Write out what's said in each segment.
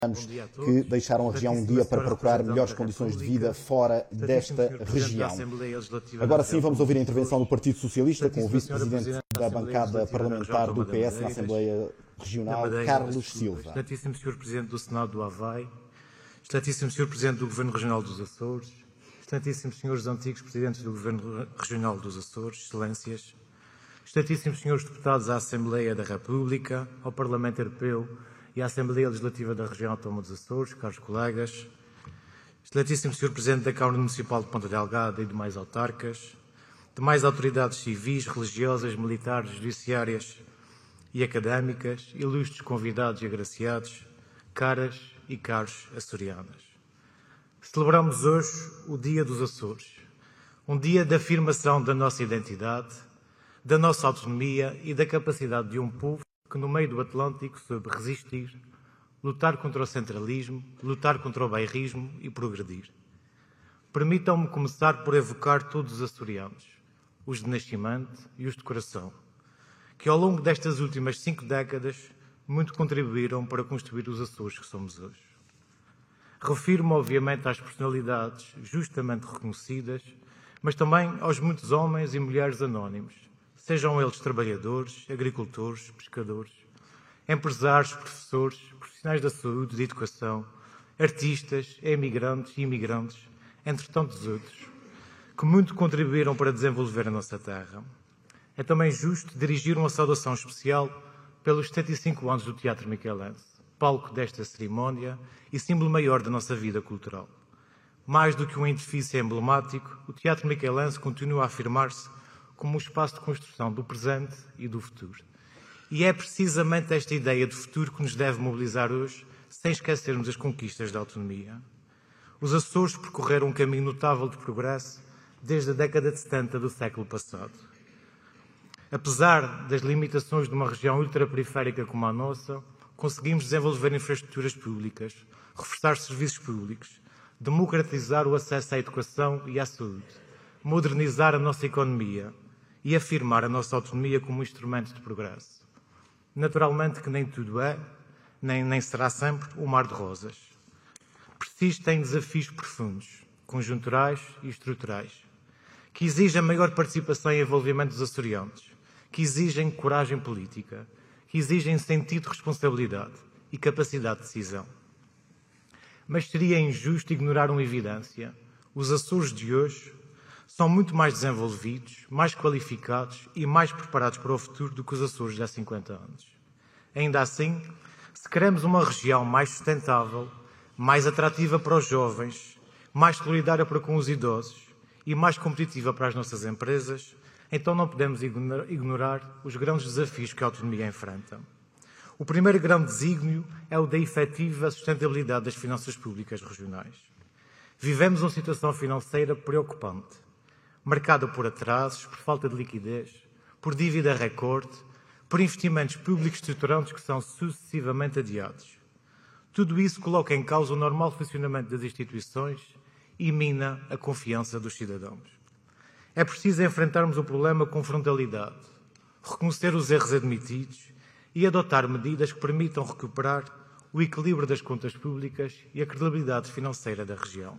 que deixaram a região um dia para procurar melhores condições de vida fora desta região. Agora sim, vamos ouvir a intervenção do Partido Socialista com o vice-presidente da bancada parlamentar do PS na Assembleia Regional, Carlos Silva. Excelentíssimo Sr. Presidente do Senado do Havaí, Excelentíssimo Sr. Presidente do Governo Regional dos Açores, Excelentíssimos Senhores antigos Presidentes do Governo Regional dos Açores, Excelências, Excelentíssimos Senhores Deputados à Assembleia da República, ao Parlamento Europeu e à Assembleia Legislativa da Região Autónoma dos Açores, caros colegas, Excelentíssimo Sr. Presidente da Câmara Municipal de Ponta Delgada e demais autarcas, demais autoridades civis, religiosas, militares, judiciárias e académicas, ilustres convidados e agraciados, caras e caros açorianas. Celebramos hoje o Dia dos Açores, um dia de afirmação da nossa identidade, da nossa autonomia e da capacidade de um povo que no meio do Atlântico soube resistir, lutar contra o centralismo, lutar contra o bairrismo e progredir. Permitam-me começar por evocar todos os açorianos, os de nascimento e os de coração, que ao longo destas últimas 5 décadas muito contribuíram para construir os Açores que somos hoje. Refiro-me, obviamente, às personalidades justamente reconhecidas, mas também aos muitos homens e mulheres anónimos, sejam eles trabalhadores, agricultores, pescadores, empresários, professores, profissionais da saúde, de educação, artistas, emigrantes e imigrantes, entre tantos outros, que muito contribuíram para desenvolver a nossa terra. É também justo dirigir uma saudação especial pelos 75 anos do Teatro Michelense, palco desta cerimónia e símbolo maior da nossa vida cultural. Mais do que um edifício emblemático, o Teatro Michelense continua a afirmar-se como um espaço de construção do presente e do futuro. E é precisamente esta ideia de futuro que nos deve mobilizar hoje, sem esquecermos as conquistas da autonomia. Os Açores percorreram um caminho notável de progresso desde a década de 70 do século passado. Apesar das limitações de uma região ultraperiférica como a nossa, conseguimos desenvolver infraestruturas públicas, reforçar serviços públicos, democratizar o acesso à educação e à saúde, modernizar a nossa economia e afirmar a nossa autonomia como instrumento de progresso. Naturalmente que nem tudo é, nem será sempre, um mar de rosas. Persistem desafios profundos, conjunturais e estruturais, que exigem maior participação e envolvimento dos açorianos, que exigem coragem política, que exigem sentido de responsabilidade e capacidade de decisão. Mas seria injusto ignorar uma evidência. Os Açores de hoje são muito mais desenvolvidos, mais qualificados e mais preparados para o futuro do que os Açores de há 50 anos. Ainda assim, se queremos uma região mais sustentável, mais atrativa para os jovens, mais solidária para com os idosos e mais competitiva para as nossas empresas, então não podemos ignorar os grandes desafios que a autonomia enfrenta. O primeiro grande desígnio é o da efetiva sustentabilidade das finanças públicas regionais. Vivemos uma situação financeira preocupante, marcada por atrasos, por falta de liquidez, por dívida recorde, por investimentos públicos estruturantes que são sucessivamente adiados. Tudo isso coloca em causa o normal funcionamento das instituições e mina a confiança dos cidadãos. É preciso enfrentarmos o problema com frontalidade, reconhecer os erros admitidos e adotar medidas que permitam recuperar o equilíbrio das contas públicas e a credibilidade financeira da região.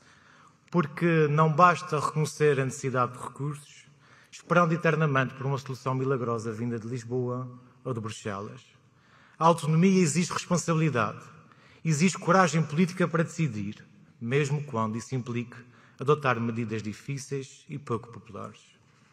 Porque não basta reconhecer a necessidade de recursos, esperando eternamente por uma solução milagrosa vinda de Lisboa ou de Bruxelas. A autonomia exige responsabilidade, exige coragem política para decidir, mesmo quando isso implique adotar medidas difíceis e pouco populares.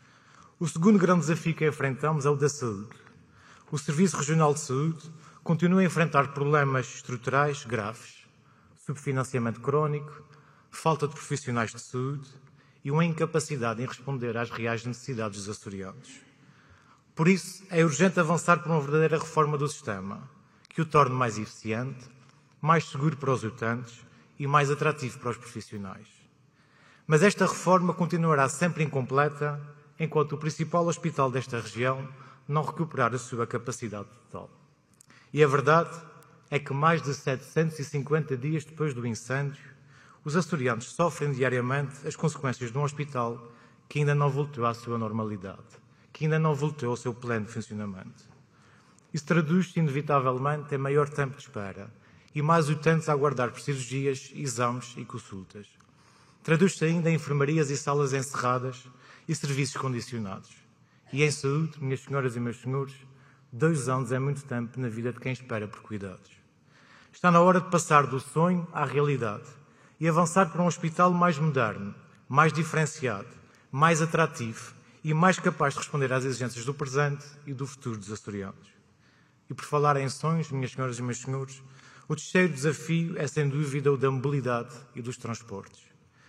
O segundo grande desafio que enfrentamos é o da saúde. O Serviço Regional de Saúde continua a enfrentar problemas estruturais graves, subfinanciamento crónico, falta de profissionais de saúde e uma incapacidade em responder às reais necessidades dos açorianos. Por isso, é urgente avançar por uma verdadeira reforma do sistema, que o torne mais eficiente, mais seguro para os utentes e mais atrativo para os profissionais. Mas esta reforma continuará sempre incompleta enquanto o principal hospital desta região não recuperar a sua capacidade total. E a verdade é que mais de 750 dias depois do incêndio, os açorianos sofrem diariamente as consequências de um hospital que ainda não voltou à sua normalidade, que ainda não voltou ao seu pleno funcionamento. Isso traduz-se, inevitavelmente, em maior tempo de espera e mais 80 a aguardar por cirurgias, exames e consultas. Traduz-se ainda em enfermarias e salas encerradas e serviços condicionados. E em saúde, minhas senhoras e meus senhores, 2 anos é muito tempo na vida de quem espera por cuidados. Está na hora de passar do sonho à realidade e avançar para um hospital mais moderno, mais diferenciado, mais atrativo e mais capaz de responder às exigências do presente e do futuro dos açorianos. E por falar em sonhos, minhas senhoras e meus senhores, o terceiro desafio é sem dúvida o da mobilidade e dos transportes.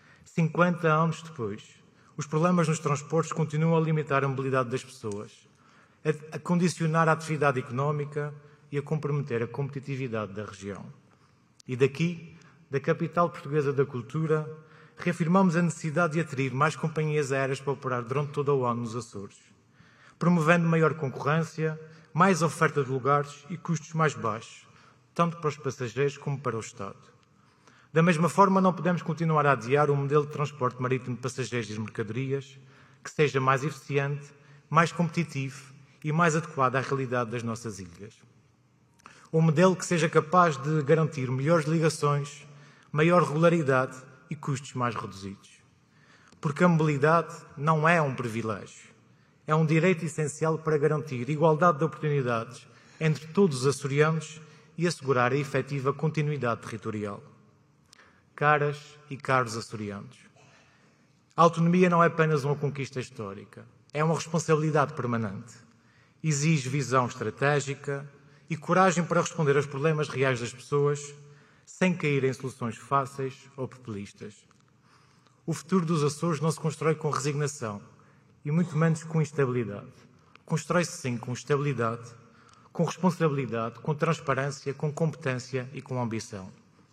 50 anos depois, os problemas nos transportes continuam a limitar a mobilidade das pessoas, a condicionar a atividade económica e a comprometer a competitividade da região. E daqui, da capital portuguesa da cultura, reafirmamos a necessidade de atrair mais companhias aéreas para operar durante todo o ano nos Açores, promovendo maior concorrência, mais oferta de lugares e custos mais baixos, tanto para os passageiros como para o Estado. Da mesma forma, não podemos continuar a adiar um modelo de transporte marítimo de passageiros e mercadorias que seja mais eficiente, mais competitivo e mais adequado à realidade das nossas ilhas. Um modelo que seja capaz de garantir melhores ligações, maior regularidade e custos mais reduzidos. Porque a mobilidade não é um privilégio, é um direito essencial para garantir igualdade de oportunidades entre todos os açorianos e assegurar a efetiva continuidade territorial. Caras e caros açorianos, a autonomia não é apenas uma conquista histórica, é uma responsabilidade permanente. Exige visão estratégica e coragem para responder aos problemas reais das pessoas, sem cair em soluções fáceis ou populistas. O futuro dos Açores não se constrói com resignação e muito menos com instabilidade. Constrói-se sim com estabilidade, com responsabilidade, com transparência, com competência e com ambição.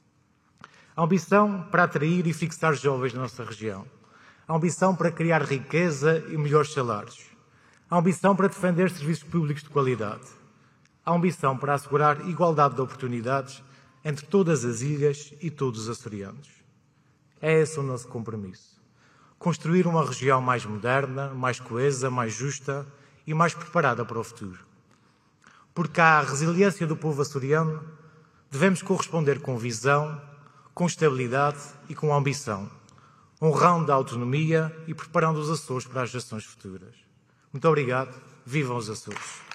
A ambição para atrair e fixar jovens na nossa região. A ambição para criar riqueza e melhores salários. A ambição para defender serviços públicos de qualidade. A ambição para assegurar igualdade de oportunidades entre todas as ilhas e todos os açorianos. É esse o nosso compromisso. Construir uma região mais moderna, mais coesa, mais justa e mais preparada para o futuro. Porque à resiliência do povo açoriano devemos corresponder com visão, com estabilidade e com ambição, honrando a autonomia e preparando os Açores para as gerações futuras. Muito obrigado. Vivam os Açores!